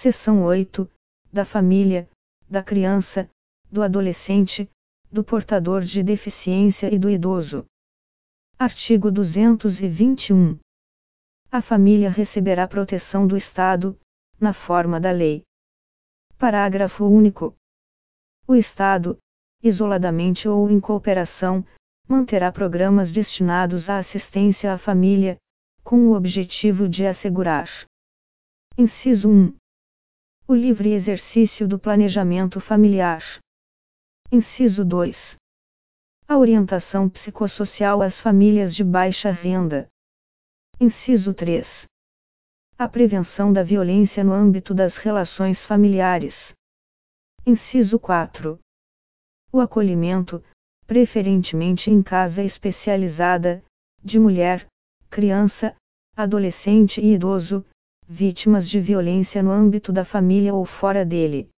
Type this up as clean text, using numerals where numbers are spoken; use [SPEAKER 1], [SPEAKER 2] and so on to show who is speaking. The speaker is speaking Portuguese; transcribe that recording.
[SPEAKER 1] Seção 8. Da família, da criança, do adolescente, do portador de deficiência e do idoso. Artigo 221. A família receberá proteção do Estado, na forma da lei. Parágrafo único. O Estado, isoladamente ou em cooperação, manterá programas destinados à assistência à família, com o objetivo de assegurar: inciso 1. O livre exercício do planejamento familiar. Inciso 2. A orientação psicossocial às famílias de baixa renda. Inciso 3. A prevenção da violência no âmbito das relações familiares. Inciso 4. O acolhimento, preferentemente em casa especializada, de mulher, criança, adolescente e idoso, vítimas de violência no âmbito da família ou fora dele.